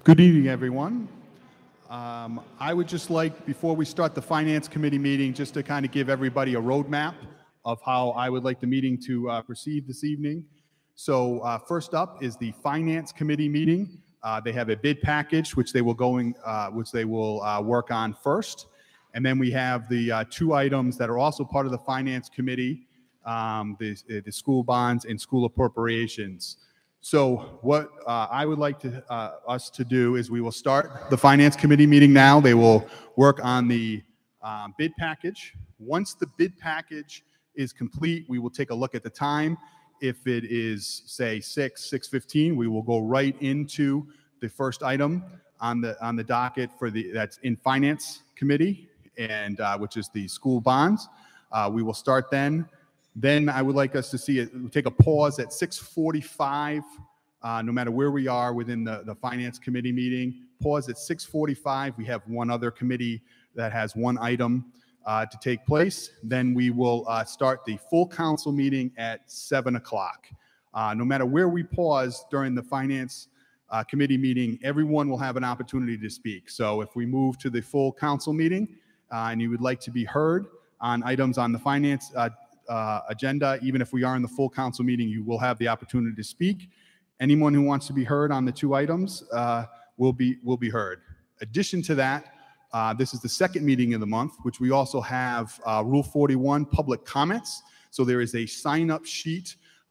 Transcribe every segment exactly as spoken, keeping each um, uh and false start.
Good evening, everyone. Um, I would just like, before we start the Finance Committee meeting, just to kind of give everybody a roadmap of how I would like the meeting to uh, proceed this evening. So uh, first up is the Finance Committee meeting. Uh, they have a bid package, which they will going, uh, which they will uh, work on first. And then we have the uh, two items that are also part of the Finance Committee, um, the, the school bonds and school appropriations. So what uh, I would like to, uh, us to do is we will start the Finance Committee meeting now. They will work on the um, bid package. Once the bid package is complete, we will take a look at the time. If it is, say, six, six fifteen, we will go right into the first item on the on the docket for the that's in Finance Committee, and uh, which is the school bonds. Uh, we will start then. Then I would like us to see it, take a pause at six forty-five, uh, no matter where we are within the, the Finance Committee meeting. Pause at six forty-five. We have one other committee that has one item uh, to take place. Then we will uh, start the full council meeting at seven o'clock. Uh, no matter where we pause during the Finance uh, Committee meeting, everyone will have an opportunity to speak. So if we move to the full council meeting uh, and you would like to be heard on items on the Finance uh, Uh, agenda, even if we are in the full council meeting, you will have the opportunity to speak. Anyone who wants to be heard on the two items uh, will be will be heard. Addition to that, uh, this is the second meeting of the month, which we also have uh, Rule forty-one public comments. So there is a sign up sheet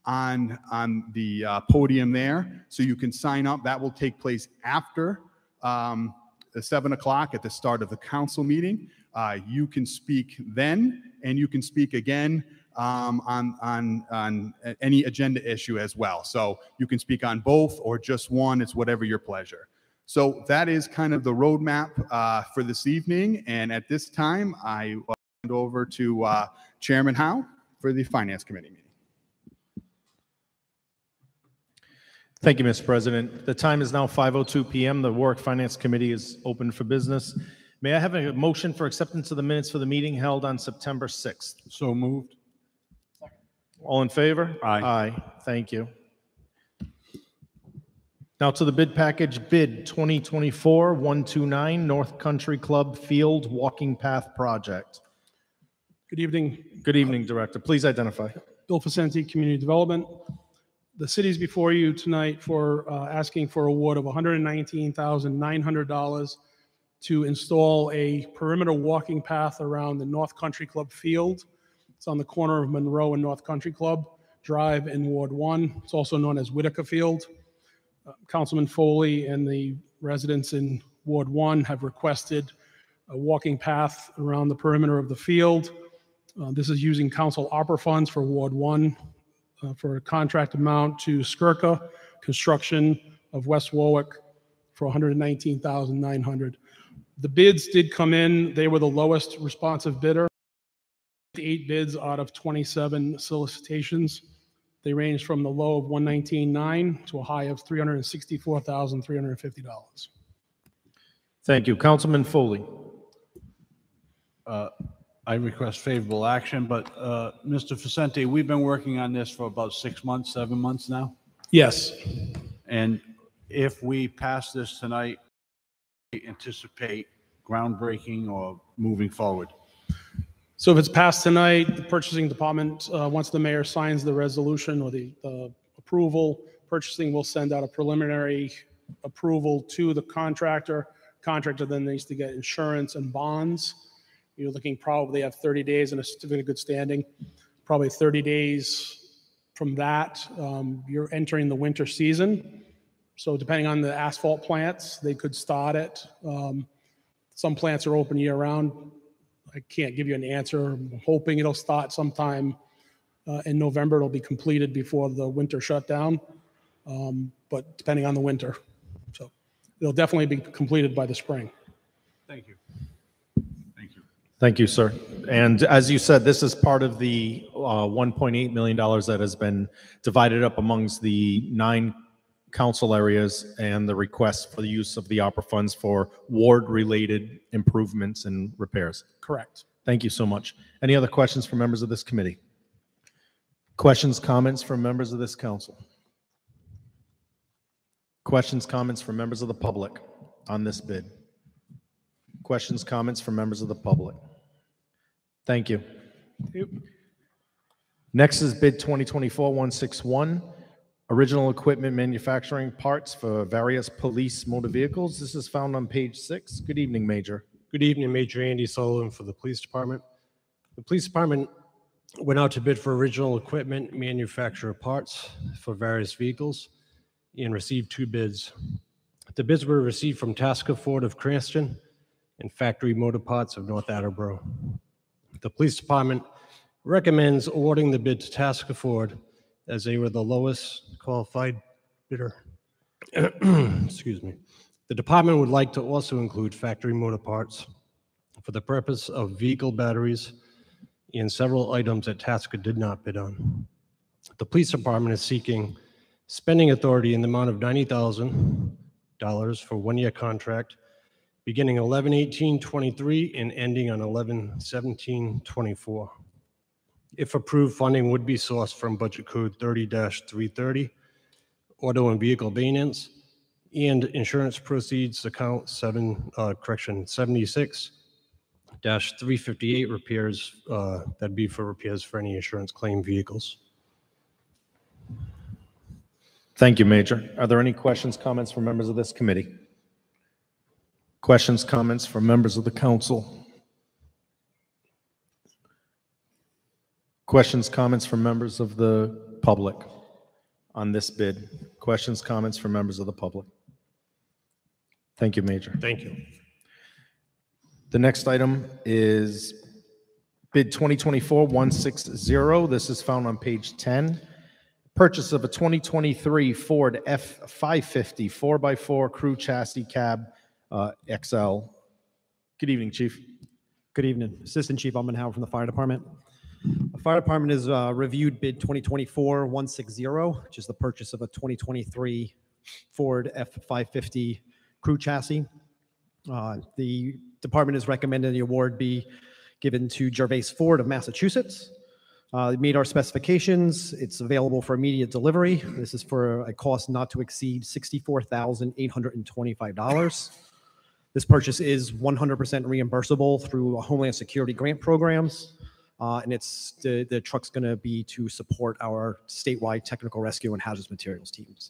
on on the uh, podium there, so you can sign up. That will take place after um, the seven o'clock at the start of the council meeting. Uh, you can speak then, and you can speak again Um, on, on, on any agenda issue as well. So you can speak on both or just one. It's whatever your pleasure. So that is kind of the roadmap uh, for this evening. And at this time, I will hand over to uh, Chairman Howe for the Finance Committee meeting. Thank you, Mister President. The time is now five oh two p m The Warwick Finance Committee is open for business. May I have a motion for acceptance of the minutes for the meeting held on September sixth? So moved. All in favor? Aye. Aye. Thank you. Now to the bid package, bid twenty twenty-four one twenty-nine North Country Club Field Walking Path Project. Good evening. Good evening, Director. Please identify. Bill Facenti, Community Development. The city's before you tonight for uh, asking for award of one hundred nineteen thousand nine hundred dollars to install a perimeter walking path around the North Country Club Field. It's on the corner of Monroe and North Country Club Drive in Ward one. It's also known as Whitaker Field. Uh, Councilman Foley and the residents in Ward one have requested a walking path around the perimeter of the field. Uh, this is using council opera funds for Ward one uh, for a contract amount to Skirka Construction of West Warwick for one hundred nineteen thousand nine hundred dollars. The bids did come in. They were the lowest responsive bidder. Eight bids out of twenty-seven solicitations. They ranged from the low of one hundred nineteen thousand nine hundred dollars to a high of three hundred sixty-four thousand three hundred fifty dollars. Thank you. Councilman Foley. Uh, I request favorable action, but uh, Mister Facenti, we've been working on this for about six months, seven months now. Yes. And if we pass this tonight, we anticipate groundbreaking or moving forward. So if it's passed tonight, the purchasing department, uh, once the mayor signs the resolution or the uh, approval, purchasing will send out a preliminary approval to the contractor. Contractor then needs to get insurance and bonds. You're looking probably have thirty days and a certificate of good standing. Probably thirty days from that, um, you're entering the winter season. So depending on the asphalt plants, they could start it. Um, some plants are open year round. I can't give you an answer. I'm hoping it'll start sometime uh, in November. It'll be completed before the winter shutdown, um, but depending on the winter. So it'll definitely be completed by the spring. Thank you. Thank you. Thank you, sir. And as you said, this is part of the uh, one point eight million dollars that has been divided up amongst the nine council areas and the request for the use of the opera funds for ward-related improvements and repairs. Correct. Thank you so much. Any other questions from members of this committee? Questions, comments from members of this council? Questions, comments from members of the public on this bid? Questions, comments from members of the public? Thank you. Next is bid twenty twenty-four one sixty-one, original equipment manufacturing parts for various police motor vehicles. This is found on page six. Good evening, Major. Good evening, Major Andy Sullivan for the Police Department. The Police Department went out to bid for original equipment manufacturer parts for various vehicles and received two bids. The bids were received from Tasker Ford of Cranston and Factory Motor Parts of North Attleboro. The Police Department recommends awarding the bid to Tasker Ford as they were the lowest qualified bidder. Excuse me. The department would like to also include Factory Motor Parts for the purpose of vehicle batteries and several items that Tasker did not bid on. The Police Department is seeking spending authority in the amount of ninety thousand dollars for one-year contract beginning eleven eighteen twenty-three and ending on eleven seventeen twenty-four. If approved, funding would be sourced from Budget Code thirty dash three thirty, Auto and Vehicle Maintenance, and Insurance Proceeds Account seven, uh, correction, seventy-six dash three fifty-eight repairs, uh, that'd be for repairs for any insurance claim vehicles. Thank you, Major. Are there any questions, comments from members of this committee? Questions, comments from members of the council? Questions, comments from members of the public on this bid? Questions, comments from members of the public? Thank you, Major. Thank you. The next item is bid twenty twenty-four one sixty. This is found on page ten. Purchase of a twenty twenty-three Ford F five fifty four by four crew chassis cab uh, X L. Good evening, Chief. Good evening. Assistant Chief Ummenhauer from the Fire Department. The Fire Department has uh, reviewed bid twenty twenty-four one sixty, which is the purchase of a twenty twenty-three Ford F five fifty crew chassis. Uh, the department has recommended the award be given to Gervais Ford of Massachusetts. Uh, it meet our specifications. It's available for immediate delivery. This is for a cost not to exceed sixty-four thousand eight hundred twenty-five dollars. This purchase is one hundred percent reimbursable through Homeland Security grant programs. Uh, and it's the, the truck's going to be to support our statewide technical rescue and hazardous materials teams.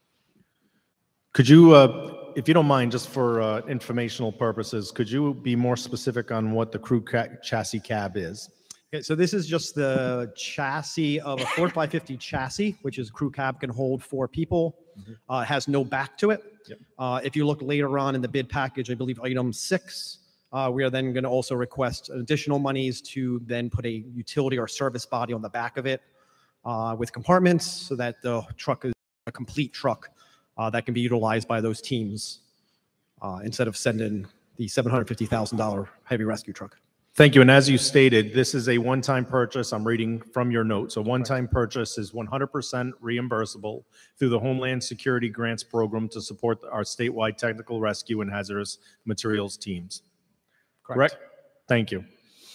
Could you, uh, if you don't mind, just for uh, informational purposes, could you be more specific on what the crew ca chassis cab is? Okay, so this is just the chassis of a Ford five fifty chassis, which is crew cab, can hold four people. Mm-hmm. uh, has no back to it. Yep. Uh, if you look later on in the bid package, I believe item six, uh, we are then going to also request additional monies to then put a utility or service body on the back of it uh, with compartments so that the truck is a complete truck uh, that can be utilized by those teams uh, instead of sending the seven hundred fifty thousand dollar heavy rescue truck. Thank you. And as you stated, this is a one-time purchase. I'm reading from your notes. A one-time purchase is one hundred percent reimbursable through the Homeland Security Grants Program to support our statewide technical rescue and hazardous materials teams. Correct? Correct? Thank you.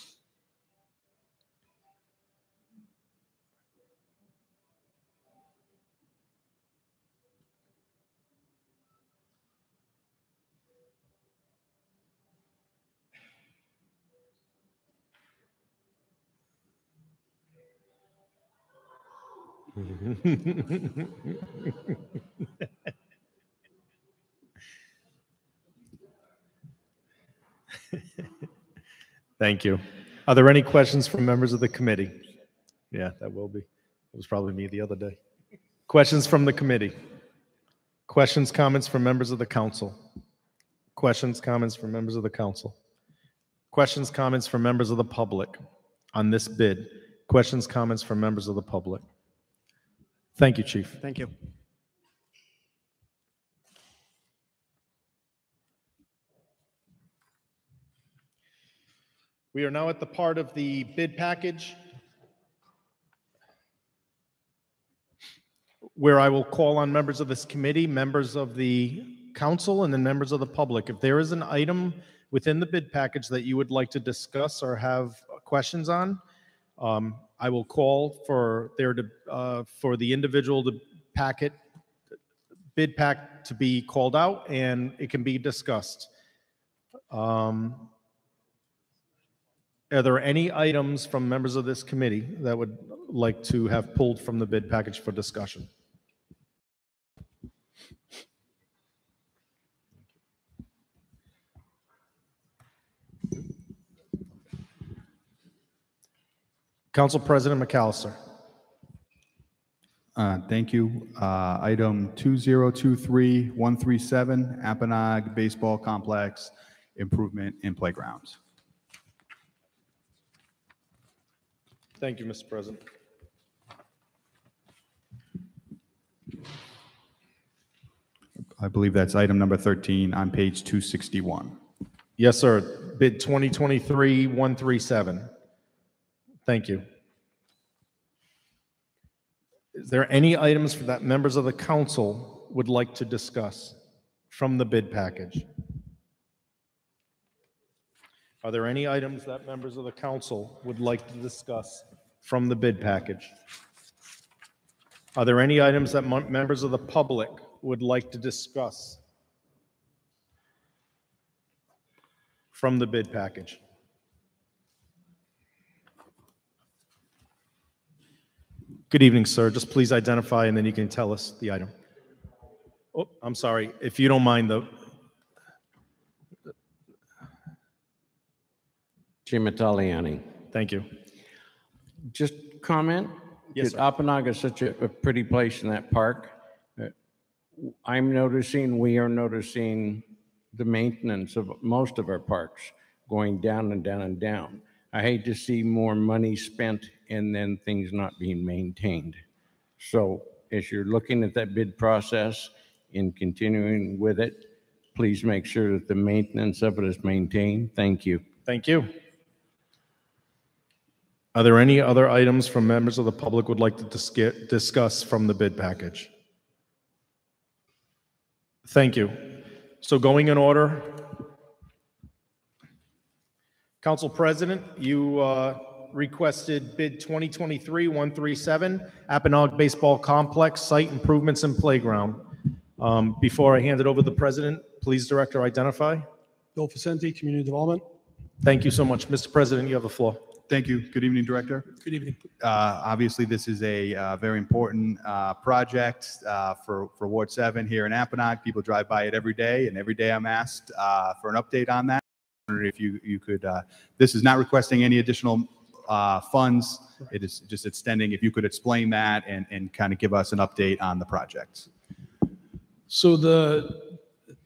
Thank you. Are there any questions from members of the committee? Yeah, that will be. It was probably me the other day. Questions from the committee? Questions, comments from members of the council? Questions, comments from members of the council? Questions, comments from members of the public on this bid? Questions, comments from members of the public? Thank you, Chief. Thank you. We are now at the part of the bid package where I will call on members of this committee, members of the council, and then members of the public. If there is an item within the bid package that you would like to discuss or have questions on, um, I will call for there to uh, for the individual to packet bid pack to be called out and it can be discussed. Um, Are there any items from members of this committee that would like to have pulled from the bid package for discussion? Council President McAllister. Uh, Thank you. Uh, Item two zero two three one three seven, Apponaug Baseball Complex Improvement in Playgrounds. Thank you, Mister President. I believe that's item number thirteen on page two sixty-one. Yes, sir. Bid twenty twenty-three one three seven. Thank you. Is there any items that members of the council would like to discuss from the bid package? Are there any items that members of the council would like to discuss from the bid package? Are there any items that mon- members of the public would like to discuss from the bid package? Good evening, sir. Just please identify and then you can tell us the item. Oh, I'm sorry. If you don't mind, though. Jim Italiani. Thank you. Just comment? Yes, that sir. Apponaug is such a, a pretty place in that park. Uh, I'm noticing, we are noticing the maintenance of most of our parks going down and down and down. I hate to see more money spent and then things not being maintained. So as you're looking at that bid process and continuing with it, please make sure that the maintenance of it is maintained. Thank you. Thank you. Are there any other items from members of the public would like to dis- discuss from the bid package? Thank you. So going in order, Council President, you uh, requested bid twenty twenty-three one three seven, Apponaug Baseball Complex, Site Improvements and Playground. Um, Before I hand it over to the President, please, Director, identify. Bill Facenti, Community Development. Thank you so much. Mister President, you have the floor. Thank you. Good evening, Director. Good evening. Uh, Obviously, this is a uh, very important uh, project uh, for, for Ward seven here in Apponaug. People drive by it every day, and every day I'm asked uh, for an update on that. I wondered if you, you could, uh, this is not requesting any additional uh, funds. It is just extending, if you could explain that and, and kind of give us an update on the project. So the,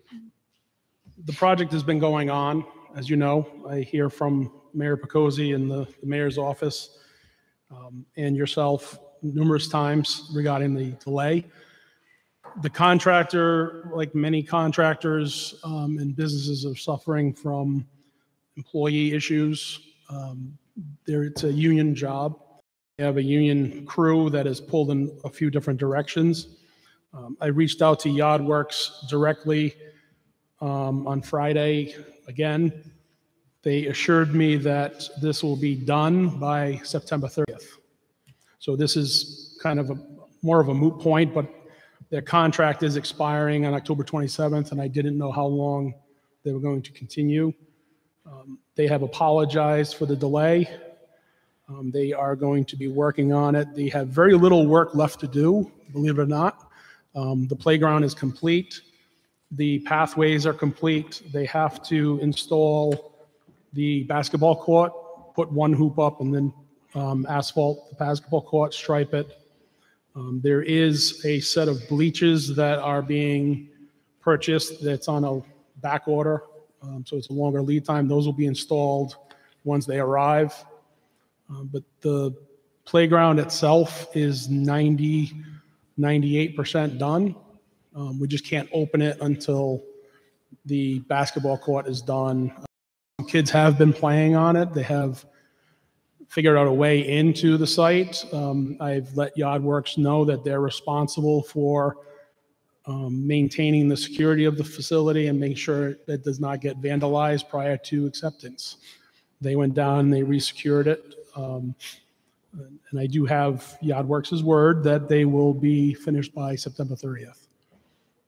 the project has been going on, as you know. I hear from Mayor Picozzi in the, the mayor's office um, and yourself numerous times regarding the delay. The contractor, like many contractors um, and businesses, are suffering from employee issues. Um, there, it's a union job. We have a union crew that is pulled in a few different directions. Um, I reached out to Yardworks directly um, on Friday again. They assured me that this will be done by September thirtieth. So this is kind of a more of a moot point, but their contract is expiring on October twenty-seventh, and I didn't know how long they were going to continue. Um, they have apologized for the delay. Um, they are going to be working on it. They have very little work left to do, believe it or not. Um, the playground is complete. The pathways are complete. They have to install the basketball court, put one hoop up, and then um, asphalt the basketball court, stripe it. Um, there is a set of bleachers that are being purchased that's on a back order, um, so it's a longer lead time. Those will be installed once they arrive. Um, but the playground itself is ninety, ninety-eight percent done. Um, we just can't open it until the basketball court is done. Kids have been playing on it. They have figured out a way into the site. Um, I've let Yardworks know that they're responsible for um, maintaining the security of the facility and making sure it does not get vandalized prior to acceptance. They went down and they resecured it. Um, and I do have Yardworks' word that they will be finished by September thirtieth.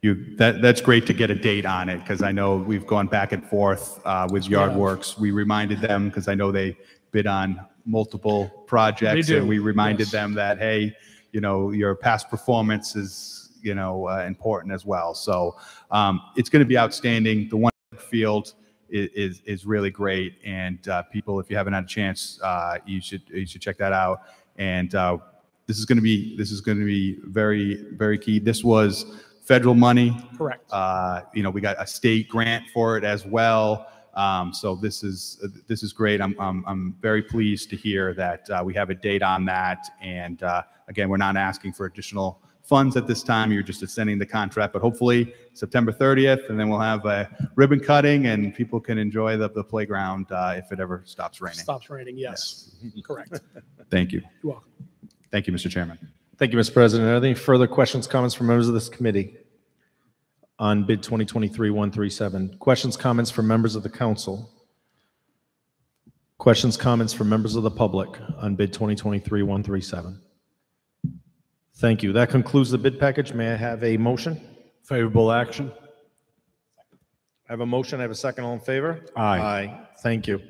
you, that, that's great to get a date on it, because I know we've gone back and forth uh, with Yardworks. We reminded them, because I know they bid on multiple projects. They do, And we reminded yes. them that, hey, you know, your past performance is, you know, uh, important as well. So um, it's going to be outstanding. The one field is, is, is really great. And uh, people, if you haven't had a chance, uh, you should, you should check that out. And uh, this is going to be, this is going to be very, very key. This was federal money. Correct. Uh, you know, we got a state grant for it as well. Um, so this is, this is great. I'm, I'm, I'm very pleased to hear that uh, we have a date on that. And uh, again, we're not asking for additional funds at this time. You're just extending the contract, but hopefully September thirtieth, and then we'll have a ribbon cutting and people can enjoy the, the playground uh, if it ever stops raining. Stops raining, yes. Correct. Thank you. You're welcome. Thank you, Mister Chairman. Thank you, Mister President. Are there any further questions, comments from members of this committee on bid twenty twenty-three dash one thirty-seven? Questions, comments from members of the council? Questions, comments from members of the public on bid twenty twenty-three dash one thirty-seven? Thank you. That concludes the bid package. May I have a motion? Favorable action? I have a motion. I have a second. All in favor? Aye. Aye. Thank you.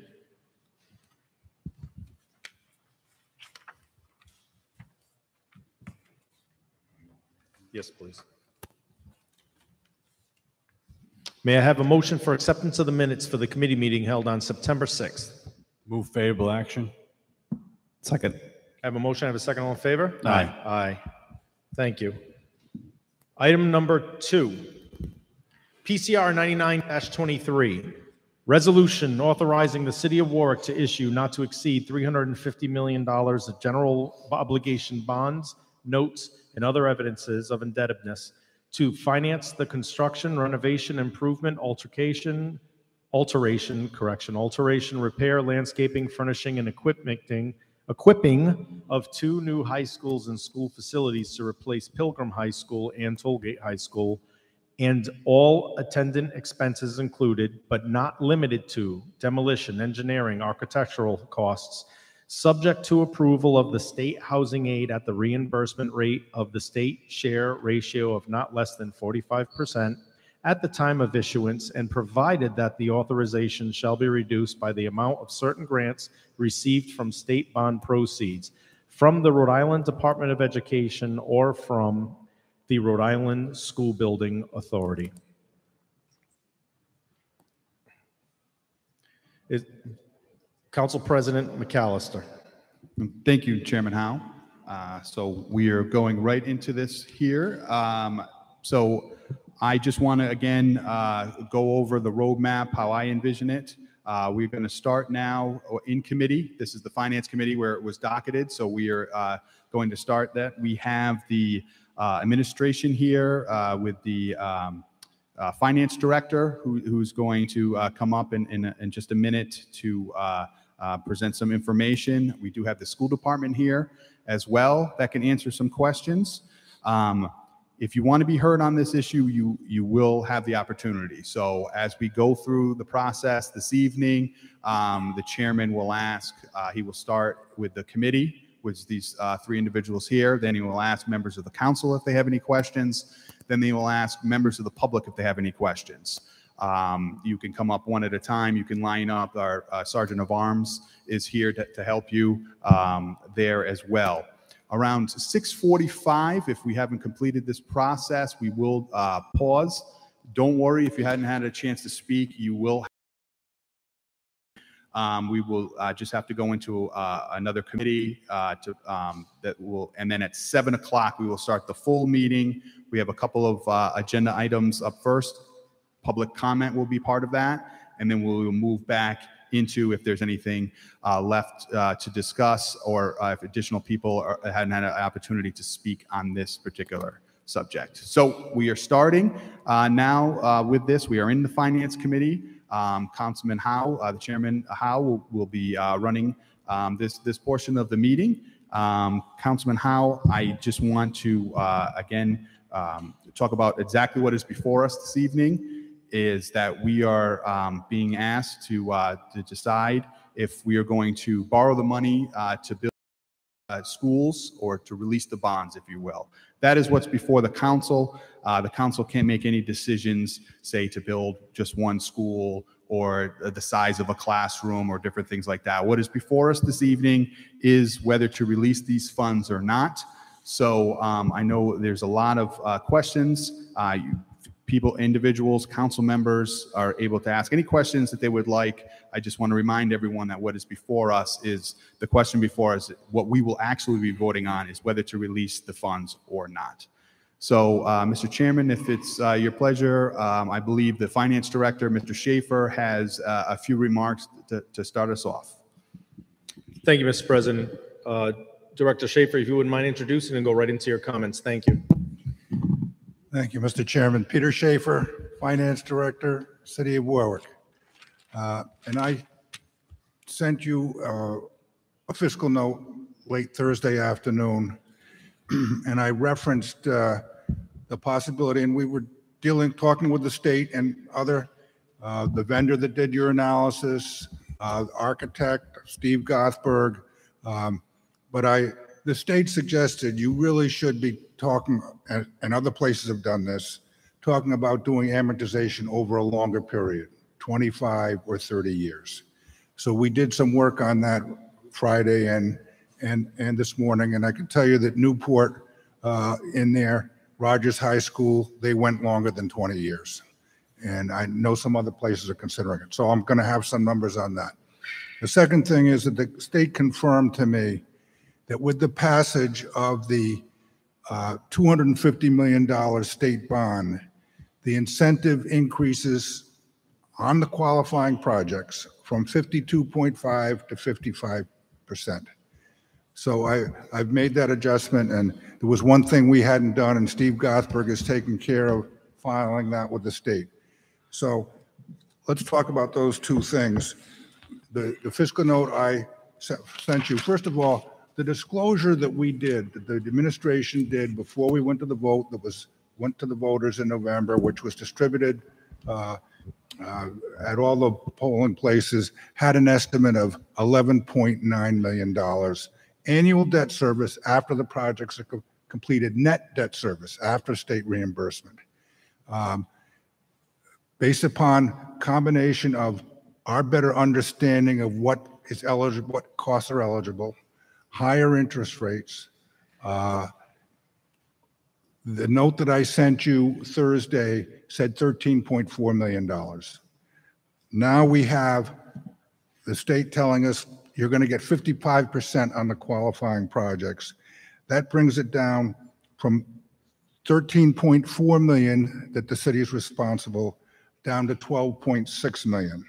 Yes, please. May I have a motion for acceptance of the minutes for the committee meeting held on September sixth? Move favorable action? Second. I have a motion. I have a second. All in favor? Aye. Aye. Thank you. Item number two, P C R ninety-nine dash twenty-three, resolution authorizing the city of Warwick to issue not to exceed three hundred fifty million dollars of general obligation bonds, notes, and other evidences of indebtedness to finance the construction, renovation, improvement, altercation, alteration, correction, alteration, repair, landscaping, furnishing, and equipmenting, equipping of two new high schools and school facilities to replace Pilgrim High School and Tollgate High School, and all attendant expenses included, but not limited to, demolition, engineering, architectural costs, subject to approval of the state housing aid at the reimbursement rate of the state share ratio of not less than forty-five percent at the time of issuance, and provided that the authorization shall be reduced by the amount of certain grants received from state bond proceeds from the Rhode Island Department of Education or from the Rhode Island School Building Authority. Is, Council President McAllister. Thank you, Chairman Howe. Uh, so we are going right into this here. Um, so I just want to, again, uh, go over the roadmap, how I envision it. Uh, we're going to start now in committee. This is the Finance Committee where it was docketed. So we are uh, going to start that. We have the uh, administration here uh, with the um, uh, Finance Director who, who's going to uh, come up in, in, in just a minute to uh, uh, present some information. We do have the school department here as well that can answer some questions. Um, If you want to be heard on this issue, you, you will have the opportunity. So as we go through the process this evening, um, the chairman will ask, uh, he will start with the committee, which these uh, three individuals here. Then he will ask members of the council if they have any questions. Then they will ask members of the public if they have any questions. Um, you can come up one at a time. You can line up. Our uh, Sergeant of Arms is here to, to help you um, there as well. Around six forty-five, if we haven't completed this process, we will uh, pause. Don't worry if you hadn't had a chance to speak, you will. Um, we will uh, just have to go into uh, another committee uh, to um, that will, and then at seven o'clock we will start the full meeting. We have a couple of uh, agenda items up first. Public comment will be part of that, and then we'll move back into if there's anything uh, left uh, to discuss, or uh, if additional people are, hadn't had an opportunity to speak on this particular subject. So we are starting uh, now uh, with this. We are in the Finance Committee. Um, Councilman Howe, uh, the Chairman Howe, will, will be uh, running um, this, this portion of the meeting. Um, Councilman Howe, I just want to, uh, again, um, talk about exactly what is before us this evening. Is that we are um, being asked to uh, to decide if we are going to borrow the money uh, to build uh, schools or to release the bonds, if you will. That is what's before the council. Uh, the council can't make any decisions, say, to build just one school or the size of a classroom or different things like that. What is before us this evening is whether to release these funds or not. So um, I know there's a lot of uh, questions. Uh, you, people, individuals, council members are able to ask any questions that they would like. I just want to remind everyone that what is before us is, the question before us, what we will actually be voting on is whether to release the funds or not. So, uh, Mister Chairman, if it's uh, your pleasure, um, I believe the Finance Director, Mister Schaefer, has uh, a few remarks to, to start us off. Thank you, Mister President. Uh, Director Schaefer, if you wouldn't mind introducing and go right into your comments. Thank you. Thank you, Mister Chairman. Peter Schaefer, Finance Director, City of Warwick. Uh, and I sent you uh, a fiscal note late Thursday afternoon, and I referenced uh, the possibility, and we were dealing, talking with the state and other, uh, the vendor that did your analysis, uh, architect, Steve Gothberg, um, but I, the state suggested you really should be talking, and, and other places have done this, talking about doing amortization over a longer period, twenty-five or thirty years. So we did some work on that Friday and and and this morning, and I can tell you that Newport uh, in there, Rogers High School, they went longer than twenty years. And I know some other places are considering it. So I'm gonna have some numbers on that. The second thing is that the state confirmed to me that with the passage of the uh, two hundred fifty million dollars state bond, the incentive increases on the qualifying projects from fifty-two point five to fifty-five percent. So I, I've made that adjustment, and there was one thing we hadn't done, and Steve Gothberg is taking care of filing that with the state. So let's talk about those two things. The, the fiscal note I sent you, first of all, the disclosure that we did, that the administration did before we went to the vote, that was went to the voters in November, which was distributed uh, uh, at all the polling places, had an estimate of eleven point nine million dollars. Annual debt service after the projects are co completed, net debt service after state reimbursement. Um, based upon combination of our better understanding of what is eligible, what costs are eligible, higher interest rates. Uh, the note that I sent you Thursday said thirteen point four million dollars. Now we have the state telling us you're going to get fifty-five percent on the qualifying projects. That brings it down from thirteen point four million that the city is responsible down to twelve point six million.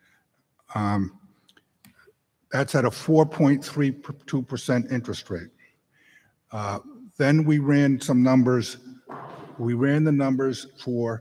Um, That's at a four point three two percent interest rate. Uh, then we ran some numbers. We ran the numbers for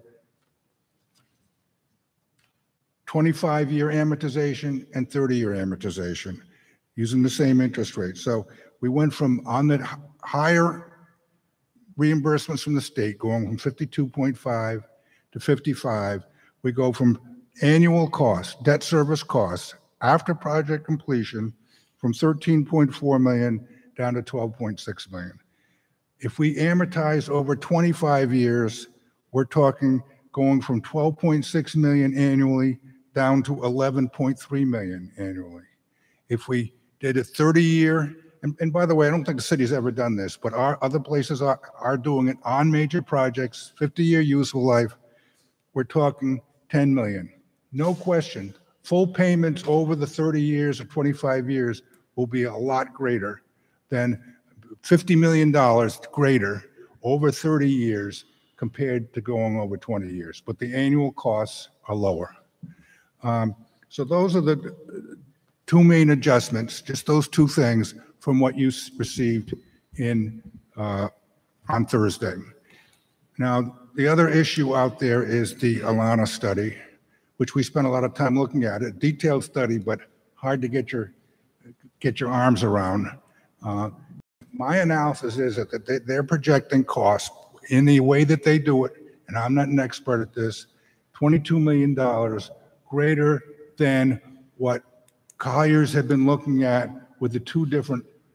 twenty-five year amortization and thirty year amortization using the same interest rate. So we went from on the higher reimbursements from the state, going from fifty-two point five to fifty-five. We go from annual costs, debt service costs, after project completion, from thirteen point four million down to twelve point six million. If we amortize over twenty-five years, we're talking going from twelve point six million annually down to eleven point three million annually. If we did a thirty year, and, and by the way, I don't think the city's ever done this, but our other places are, are doing it on major projects, fifty year useful life, we're talking ten million. No question. Full payments over the thirty years or twenty-five years will be a lot greater than fifty million dollars greater over thirty years compared to going over twenty years, but the annual costs are lower. Um, so those are the two main adjustments, just those two things from what you received in uh, on Thursday. Now, the other issue out there is the Alana study, which we spent a lot of time looking at. A detailed study, but hard to get your get your arms around. Uh, my analysis is that they, they're projecting costs in the way that they do it, and I'm not an expert at this, twenty-two million dollars greater than what Colliers had been looking at with the two different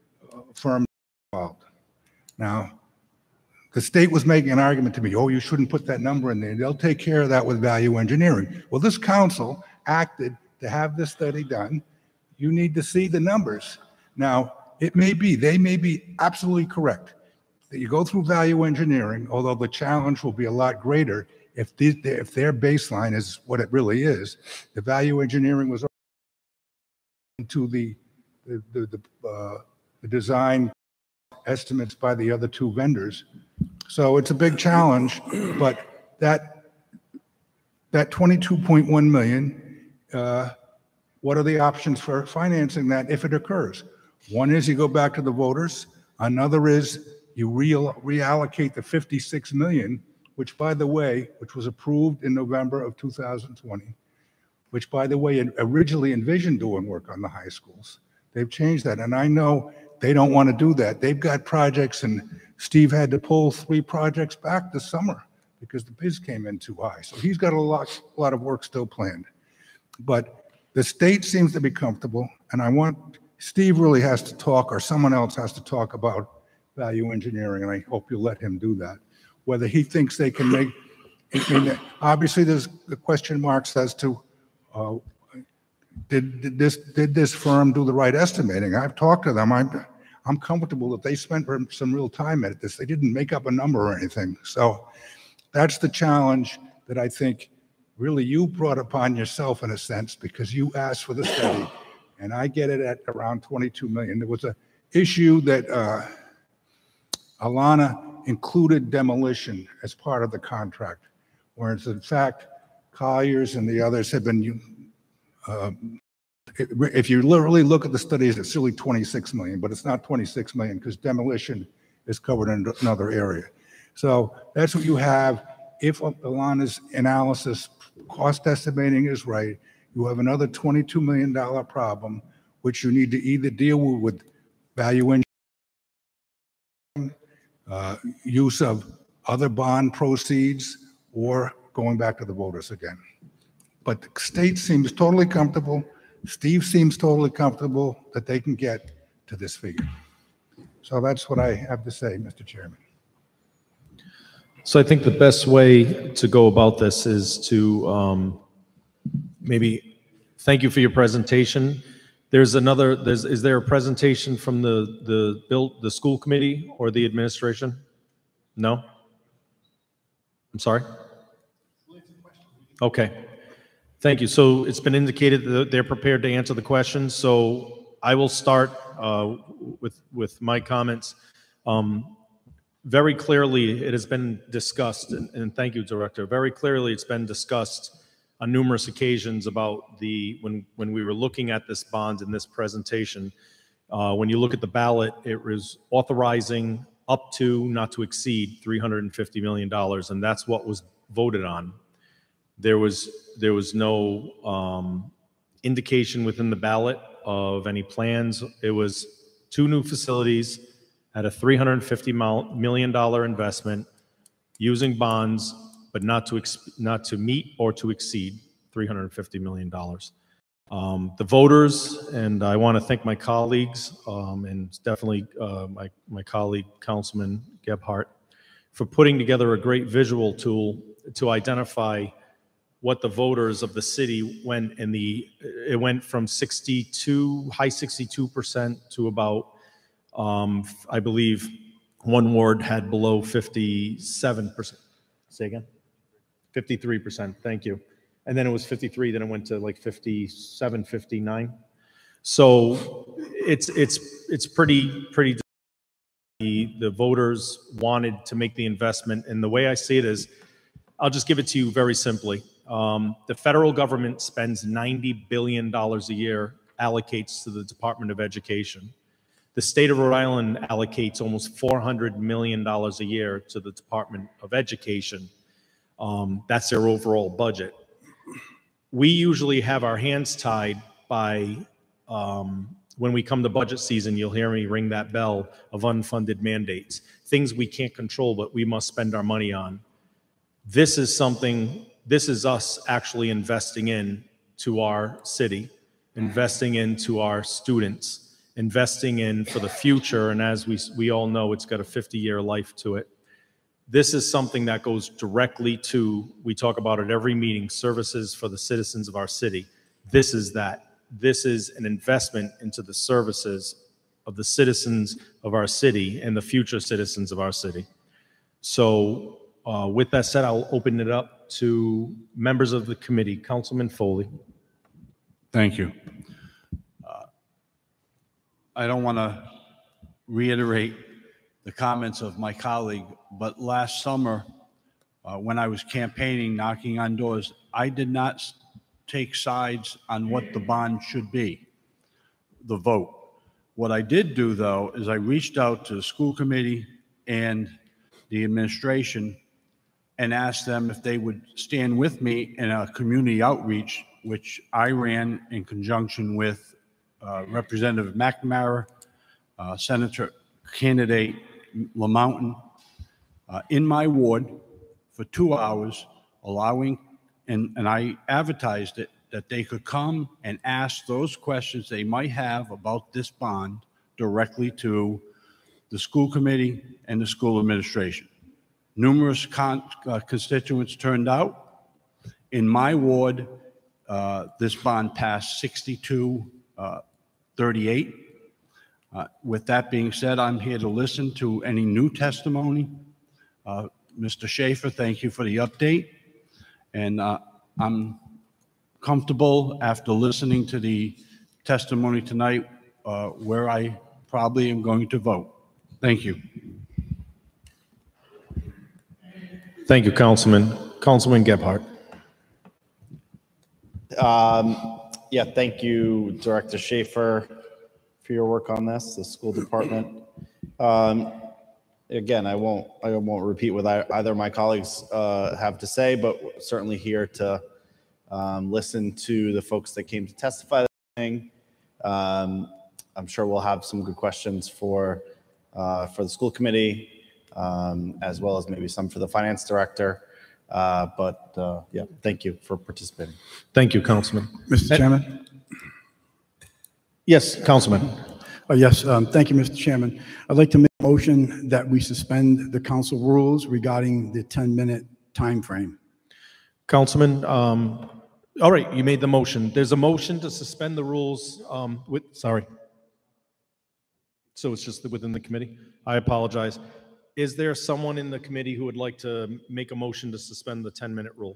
firms involved. Now, the state was making an argument to me, oh, you shouldn't put that number in there. They'll take care of that with value engineering. Well, this council acted to have this study done. You need to see the numbers. Now, it may be, they may be absolutely correct that you go through value engineering, although the challenge will be a lot greater if, these, if their baseline is what it really is. The value engineering was into the, the, the, the, uh, the design estimates by the other two vendors. So it's a big challenge, but that, that twenty-two point one million, uh, what are the options for financing that if it occurs? One is you go back to the voters. Another is you real, reallocate the fifty-six million, which by the way, which was approved in November of two thousand twenty, which by the way, originally envisioned doing work on the high schools. They've changed that. And I know they don't want to do that. They've got projects, and Steve had to pull three projects back this summer because the bids came in too high. So he's got a lot, a lot of work still planned. But the state seems to be comfortable, and I want, Steve really has to talk, or someone else has to talk about value engineering, and I hope you'll let him do that. Whether he thinks they can make, I mean, obviously there's the question marks as to, uh, did, did this did this firm do the right estimating? I've talked to them. I'm, I'm comfortable that they spent some real time at this. They didn't make up a number or anything. So that's the challenge that I think really you brought upon yourself in a sense, because you asked for the study, and I get it at around twenty-two million. There was an issue that uh, Alana included demolition as part of the contract, whereas in fact, Colliers and the others have been, uh, if you literally look at the studies, it's really twenty-six million, but it's not twenty-six million because demolition is covered in another area. So that's what you have. If Alana's analysis, cost estimating is right, you have another twenty-two million dollar problem, which you need to either deal with value engineering, uh, use of other bond proceeds, or going back to the voters again. But the state seems totally comfortable. Steve seems totally comfortable that they can get to this figure. So that's what I have to say, Mister Chairman. So I think the best way to go about this is to um, maybe thank you for your presentation. There's another, there's, is there a presentation from the, the bill, the school committee or the administration? No? I'm sorry? Okay. Thank you. So it's been indicated that they're prepared to answer the questions. So I will start uh, with, with my comments. Um, very clearly, it has been discussed, and, and thank you, Director. Very clearly, it's been discussed on numerous occasions about the, when, when we were looking at this bond in this presentation, uh, when you look at the ballot, it was authorizing up to, not to exceed, three hundred fifty million dollars, and that's what was voted on. There was, there was no um, indication within the ballot of any plans. It was two new facilities at a three hundred fifty million dollar investment using bonds, but not to, ex not to meet or to exceed three hundred fifty million dollars. Um, the voters, and I want to thank my colleagues, um, and definitely uh, my, my colleague, Councilman Gebhardt, for putting together a great visual tool to identify what the voters of the city went in the, it went from sixty-two, high sixty-two percent to about, um, I believe one ward had below fifty-seven percent. Say again? fifty-three percent, thank you. And then it was fifty-three, then it went to like fifty-seven, fifty-nine. So it's, it's, it's pretty, pretty, the, the voters wanted to make the investment. And the way I see it is, I'll just give it to you very simply. Um, the federal government spends ninety billion dollars a year, allocates to the Department of Education. The state of Rhode Island allocates almost four hundred million dollars a year to the Department of Education. Um, that's their overall budget. We usually have our hands tied by, um, when we come to budget season, you'll hear me ring that bell of unfunded mandates, things we can't control, but we must spend our money on. This is something, this is us actually investing in to our city, investing into our students, investing in for the future. And as we, we all know, it's got a fifty-year life to it. This is something that goes directly to, we talk about it every meeting, services for the citizens of our city. This is that. This is an investment into the services of the citizens of our city and the future citizens of our city. So uh, with that said, I'll open it up to members of the committee. Councilman Foley. Thank you. Uh, I don't want to reiterate the comments of my colleague, but last summer, uh, when I was campaigning, knocking on doors, I did not s- take sides on what the bond should be, the vote. What I did do, though, is I reached out to the school committee and the administration and asked them if they would stand with me in a community outreach, which I ran in conjunction with uh, Representative McNamara, uh, Senator candidate LaMountain, uh, in my ward for two hours, allowing, and, and I advertised it, that they could come and ask those questions they might have about this bond directly to the school committee and the school administration. Numerous con- uh, constituents turned out. In my ward, uh, this bond passed sixty-two thirty-eight. Uh, with that being said, I'm here to listen to any new testimony. Uh, Mister Schaefer, thank you for the update. And uh, I'm comfortable after listening to the testimony tonight uh, where I probably am going to vote. Thank you. Thank you, Councilman. Councilman Gebhardt. Um, yeah, thank you, Director Schaefer, for your work on this, the school department. Um, again, I won't, I won't repeat what I, either of my colleagues uh, have to say, but certainly here to um, listen to the folks that came to testify this evening. Um, I'm sure we'll have some good questions for uh, for the school committee, um, as well as maybe some for the finance director. Uh, but uh, yeah, thank you for participating. Thank you, Councilman. Mister Chairman? Yes, Councilman. Uh, Yes, um, thank you, Mister Chairman. I'd like to make a motion that we suspend the council rules regarding the ten-minute time frame. Councilman, um, all right, you made the motion. There's a motion to suspend the rules um, with, sorry. So it's just within the committee? I apologize. Is there someone in the committee who would like to make a motion to suspend the ten-minute rule?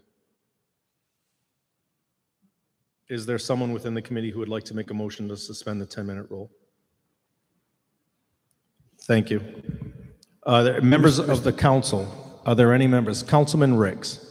Is there someone within the committee who would like to make a motion to suspend the ten-minute rule? Thank you. Uh, there- Members of the council, are there any members? Councilman Riggs.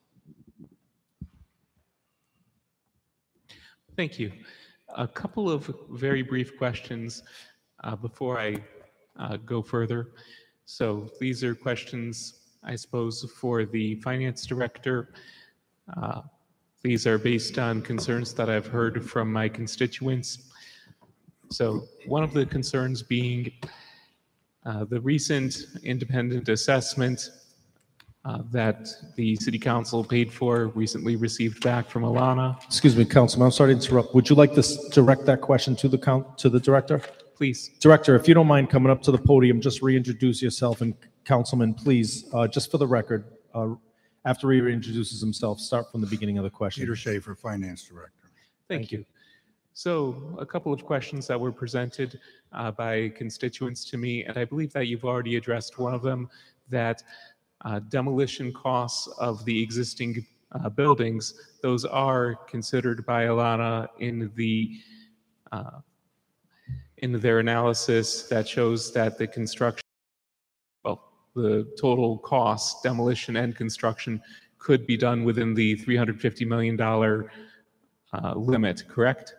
Thank you. A couple of very brief questions uh, before I uh, go further. So these are questions, I suppose, for the finance director. Uh, These are based on concerns that I've heard from my constituents. So one of the concerns being uh, the recent independent assessment uh, that the city council paid for, recently received back from Alana. Excuse me, Councilman, I'm sorry to interrupt. Would you like to s- direct that question to the count, to the director? Please. Director, if you don't mind coming up to the podium, just reintroduce yourself, and Councilman, please, uh, just for the record, uh, after he reintroduces himself, start from the beginning of the question. Peter Schaefer, Finance Director. Thank you. So a couple of questions that were presented uh, by constituents to me, and I believe that you've already addressed one of them, that uh, demolition costs of the existing uh, buildings, those are considered by Alana in the uh, in their analysis that shows that the construction, well, the total cost, demolition and construction, could be done within the three hundred fifty million dollars uh, limit, correct?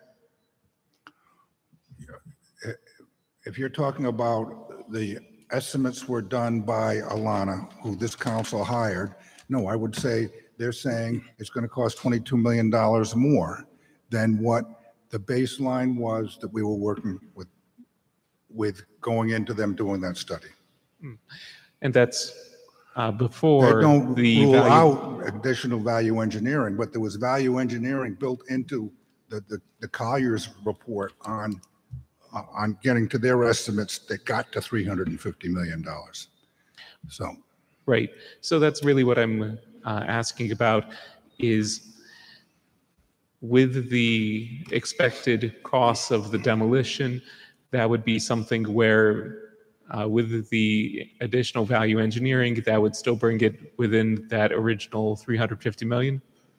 If you're talking about the estimates were done by Alana, who this council hired, no, I would say they're saying it's going to cost twenty-two million dollars more than what the baseline was that we were working with, with going into them doing that study. And that's uh, They before don't the rule value. out additional value engineering, but there was value engineering built into the, the, the Colliers report on uh, on getting to their estimates that got to three hundred fifty million dollars. So, Right. So that's really what I'm uh, asking about is with the expected costs of the demolition, that would be something where uh, with the additional value engineering, that would still bring it within that original three hundred fifty million?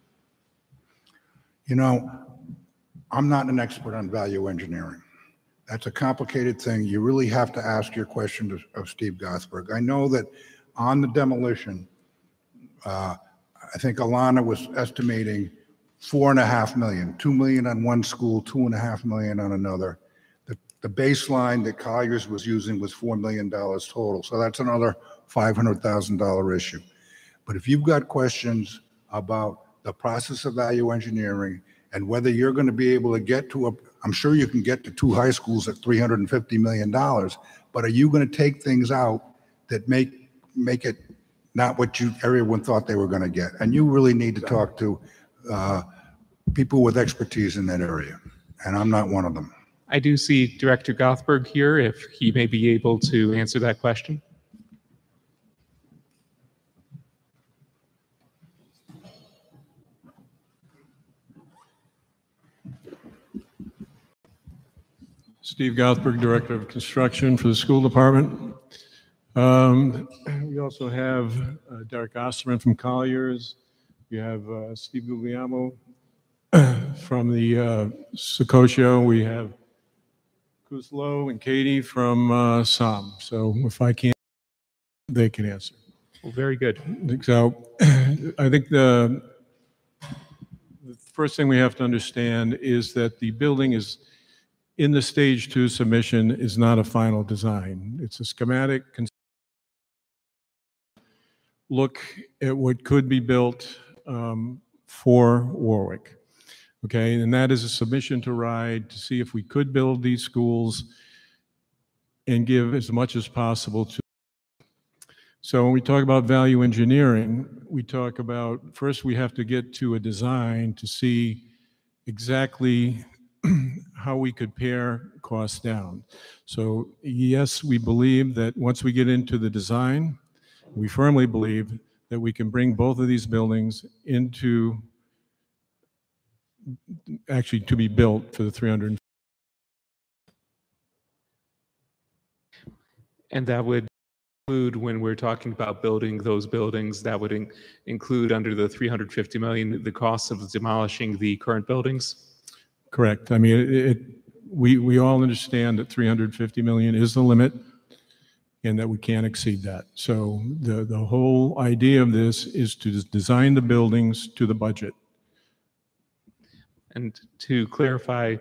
you know, I'm not an expert on value engineering. That's a complicated thing. You really have to ask your question to, of Steve Gothberg. I know that on the demolition, uh, I think Alana was estimating four and a half million, two million on one school, two and a half million on another. The, the baseline that Colliers was using was four million dollars total. So that's another five hundred thousand dollars issue. But if you've got questions about the process of value engineering and whether you're going to be able to get to a, I'm sure you can get to two high schools at three hundred fifty million dollars, but are you going to take things out that make, make it not what you, everyone thought they were going to get? And you really need to talk to uh, people with expertise in that area, and I'm not one of them. I do see Director Gothberg here, if he may be able to answer that question. Steve Gothberg, Director of Construction for the School Department. Um, we also have uh, Derek Osterman from Colliers. We have uh, Steve Guglielmo from the uh, Secotio. We have Kuzlo and Katie from uh, S O M. So if I can't, they can answer. Well, very good. So I think the, the first thing we have to understand is that the building is in the stage two submission is not a final design. It's a schematic look at what could be built um, for Warwick. Okay, and that is a submission to RIDE to see if we could build these schools and give as much as possible to. So when we talk about value engineering, we talk about, first we have to get to a design to see exactly how we could pare costs down. So yes, we believe that once we get into the design, we firmly believe that we can bring both of these buildings into, actually to be built for the three hundred. And that would include, when we're talking about building those buildings, that would in- include under the three hundred fifty million, the cost of demolishing the current buildings? Correct. I mean, it, it, we, we all understand that three hundred fifty million is the limit and that we can't exceed that. So the, the whole idea of this is to design the buildings to the budget. And to clarify,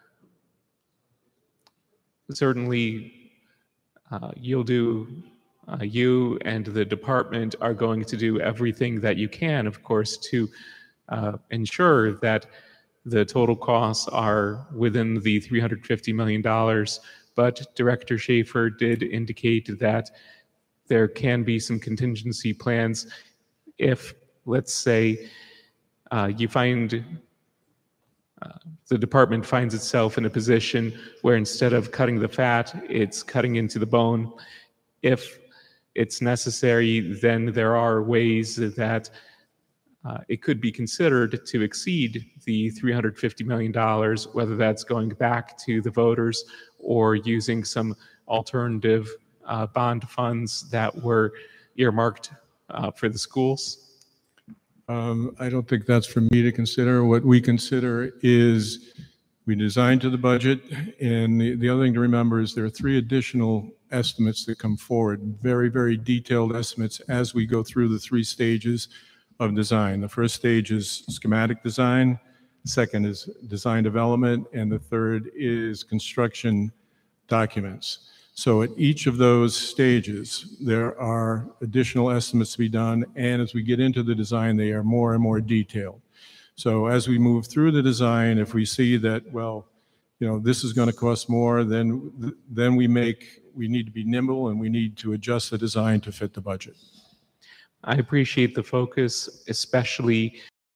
certainly uh, you'll do, uh, you and the department are going to do everything that you can, of course, to uh, ensure that the total costs are within the three hundred fifty million dollars, but Director Schaefer did indicate that there can be some contingency plans if, let's say, uh, you find uh, the department finds itself in a position where instead of cutting the fat, it's cutting into the bone. If it's necessary, then there are ways that Uh, it could be considered to exceed the three hundred fifty million dollars, whether that's going back to the voters or using some alternative uh, bond funds that were earmarked uh, for the schools. Um, I don't think that's for me to consider. What we consider is we design to the budget, and the, the other thing to remember is there are three additional estimates that come forward, very, very detailed estimates as we go through the three stages of design. The first stage is schematic design, second is design development, and the third is construction documents. So at each of those stages, there are additional estimates to be done, and as we get into the design, they are more and more detailed. So as we move through the design, if we see that, well, you know, this is going to cost more, then then we make, we need to be nimble and we need to adjust the design to fit the budget. I appreciate the focus, especially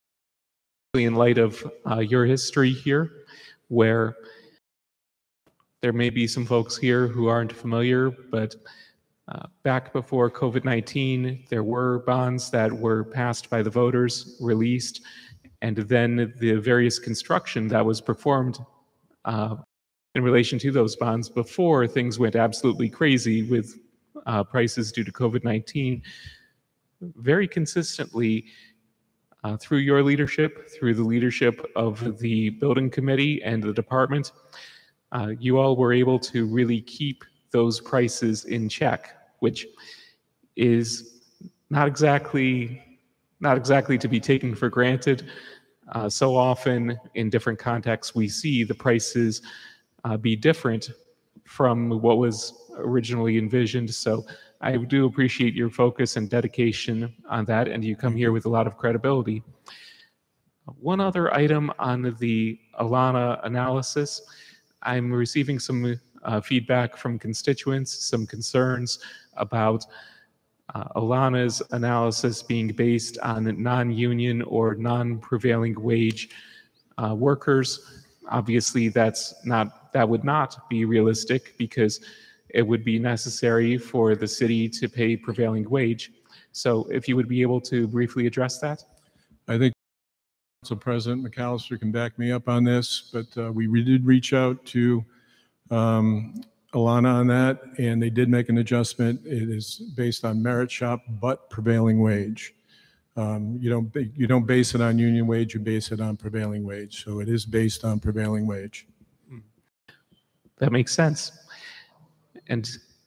in light of uh, your history here, where there may be some folks here who aren't familiar, but uh, back before COVID nineteen, there were bonds that were passed by the voters, released, and then the various construction that was performed uh, in relation to those bonds before things went absolutely crazy with uh, prices due to COVID nineteen. Very consistently, uh, through your leadership, through the leadership of the building committee and the department, uh, you all were able to really keep those prices in check, which is not exactly not exactly to be taken for granted. Uh, so often in different contexts, we see the prices uh, be different from what was originally envisioned. So I do appreciate your focus and dedication on that, and you come here with a lot of credibility. One other item on the Alana analysis, I'm receiving some uh, feedback from constituents, some concerns about uh, Alana's analysis being based on non-union or non-prevailing wage uh, workers. Obviously, that's not, that would not be realistic because it would be necessary for the city to pay prevailing wage. So if you would be able to briefly address that? I think Council President McAllister can back me up on this, but uh, we re- did reach out to um, Alana on that, and they did make an adjustment. It is based on merit shop, but prevailing wage. Um, you don't ba- you don't base it on union wage, you base it on prevailing wage. So it is based on prevailing wage. That makes sense. And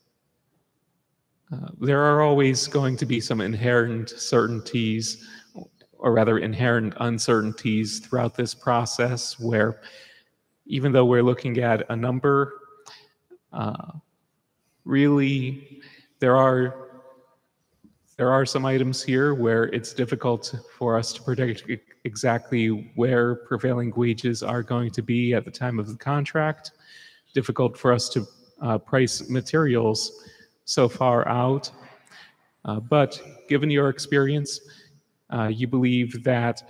uh, there are always going to be some inherent certainties, or rather inherent uncertainties throughout this process where even though we're looking at a number, uh, really there are there are some items here where it's difficult for us to predict exactly where prevailing wages are going to be at the time of the contract, difficult for us to uh, price materials so far out. Uh, but given your experience, uh, you believe that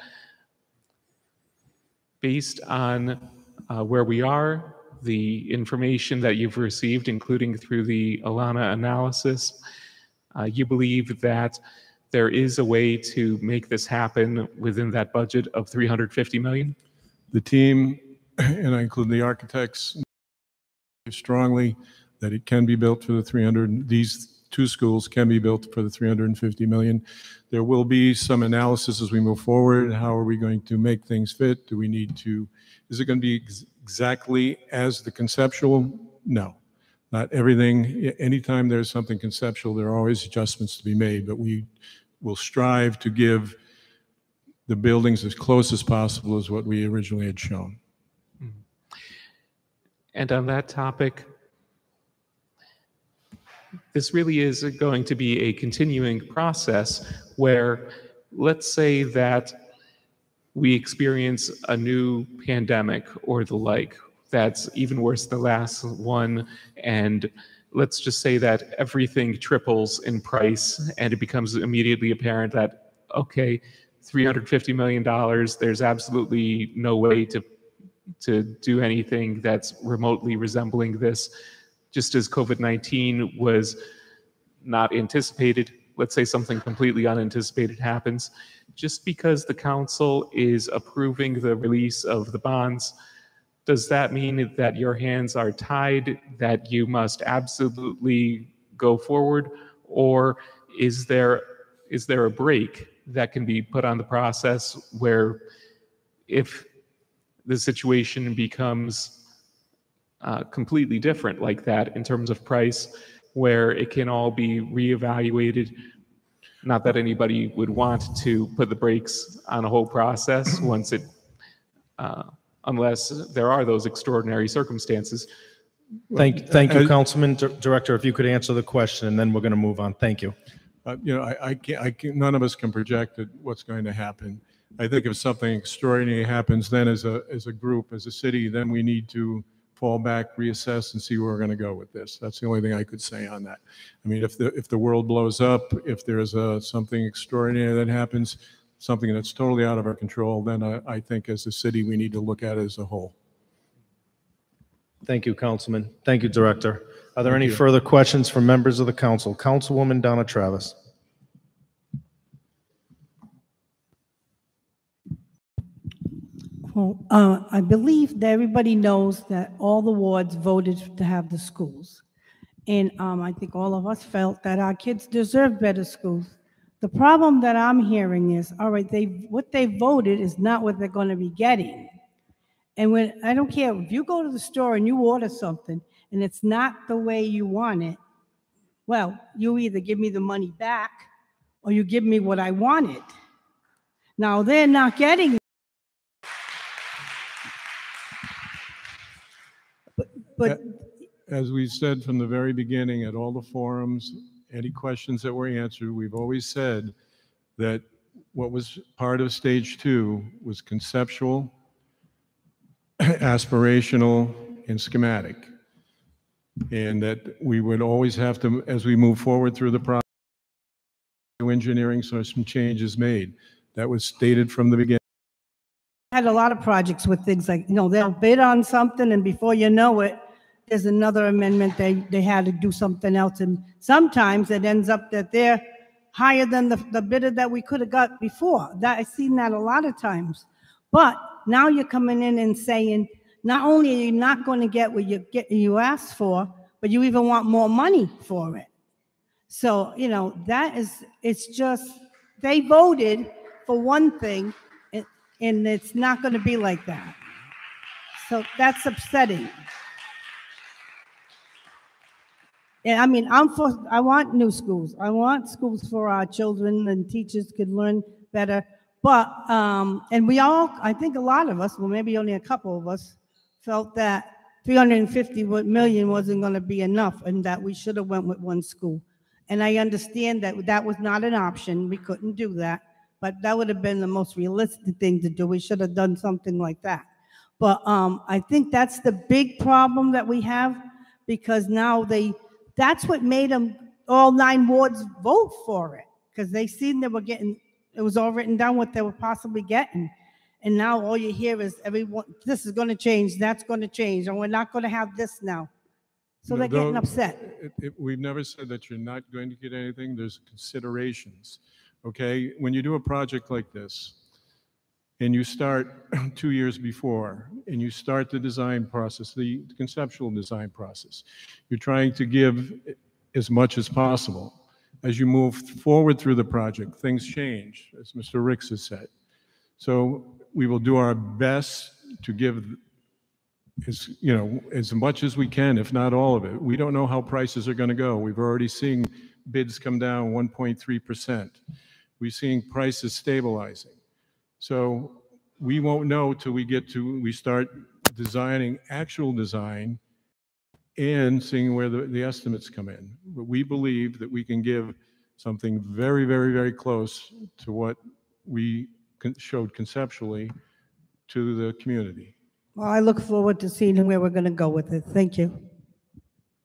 based on uh, where we are, the information that you've received, including through the Alana analysis, uh, you believe that there is a way to make this happen within that budget of three hundred fifty million? The team, and I include the architects, strongly that it can be built for the three hundred, these two schools can be built for the three hundred fifty million. There will be some analysis as we move forward. How are we going to make things fit? Do we need to, is it going to be ex- exactly as the conceptual? No, not everything. Anytime there's something conceptual, there are always adjustments to be made, but we will strive to give the buildings as close as possible as what we originally had shown. And on that topic, this really is going to be a continuing process where, let's say that we experience a new pandemic or the like that's even worse than the last one, and let's just say that everything triples in price and it becomes immediately apparent that, okay, three hundred fifty million dollars, there's absolutely no way to to do anything that's remotely resembling this, just as COVID nineteen was not anticipated. Let's say something completely unanticipated happens. Just because the council is approving the release of the bonds, does that mean that your hands are tied, that you must absolutely go forward? Or is there is there a break that can be put on the process where if the situation becomes uh, completely different like that in terms of price, where it can all be reevaluated? Not that anybody would want to put the brakes on a whole process once it, uh, unless there are those extraordinary circumstances. Thank, thank you, Uh, Councilman. Dir- Director, if you could answer the question, and then we're going to move on. Thank you. Uh, you know, I, I can't, I can't, none of us can project it- what's going to happen. I think if something extraordinary happens, then as a, as a group, as a city, then we need to fall back, reassess, and see where we're going to go with this. That's the only thing I could say on that. I mean, if the, if the world blows up, if there's a, something extraordinary that happens, something that's totally out of our control, then I, I think as a city, we need to look at it as a whole. Thank you, Councilman. Thank you, Director. Are there any further questions from members of the council? Councilwoman Donna Travis. Well, uh, I believe that everybody knows that all the wards voted to have the schools. And um, I think all of us felt that our kids deserve better schools. The problem that I'm hearing is, all right, they, what they voted is not what they're going to be getting. And when, I don't care, if you go to the store and you order something and it's not the way you want it, well, you either give me the money back or you give me what I wanted. Now, they're not getting. But, but As we said from the very beginning at all the forums, any questions that were answered, we've always said that what was part of stage two was conceptual, aspirational, and schematic. And that we would always have to, as we move forward through the process, engineering, so some changes made. That was stated from the beginning. Had a lot of projects with things like, you know, they'll bid on something and before you know it, there's another amendment, they, they had to do something else. And sometimes it ends up that they're higher than the, the bidder that we could have got before. That, I've seen that a lot of times. But now you're coming in and saying, not only are you not going to get what you get you asked for, but you even want more money for it. So, you know, that is, it's just, they voted for one thing, and, and it's not going to be like that. So that's upsetting. Yeah, I mean, I'm for, I want new schools. I want schools for our children and teachers could learn better. But, um, and we all, I think a lot of us, well, maybe only a couple of us, felt that three hundred fifty million wasn't going to be enough and that we should have went with one school. And I understand that that was not an option. We couldn't do that. But that would have been the most realistic thing to do. We should have done something like that. But um, I think that's the big problem that we have, because now they, that's what made them, all nine wards, vote for it, because they seen they were getting, it was all written down what they were possibly getting. And now all you hear is everyone, this is going to change, that's going to change, and we're not going to have this now. So No, they're getting though, upset. it- it- We've never said that you're not going to get anything. There's considerations, okay? When you do a project like this, and you start two years before, and you start the design process, the conceptual design process, you're trying to give as much as possible. As you move forward through the project, things change, as Mister Ricks has said. So we will do our best to give as, you know, as much as we can, if not all of it. We don't know how prices are going to go. We've already seen bids come down one point three percent. We're seeing prices stabilizing. So we won't know till we get to, we start designing actual design and seeing where the, the estimates come in. But we believe that we can give something very, very, very close to what we con- showed conceptually to the community. Well, I look forward to seeing where we're going to go with it. Thank you.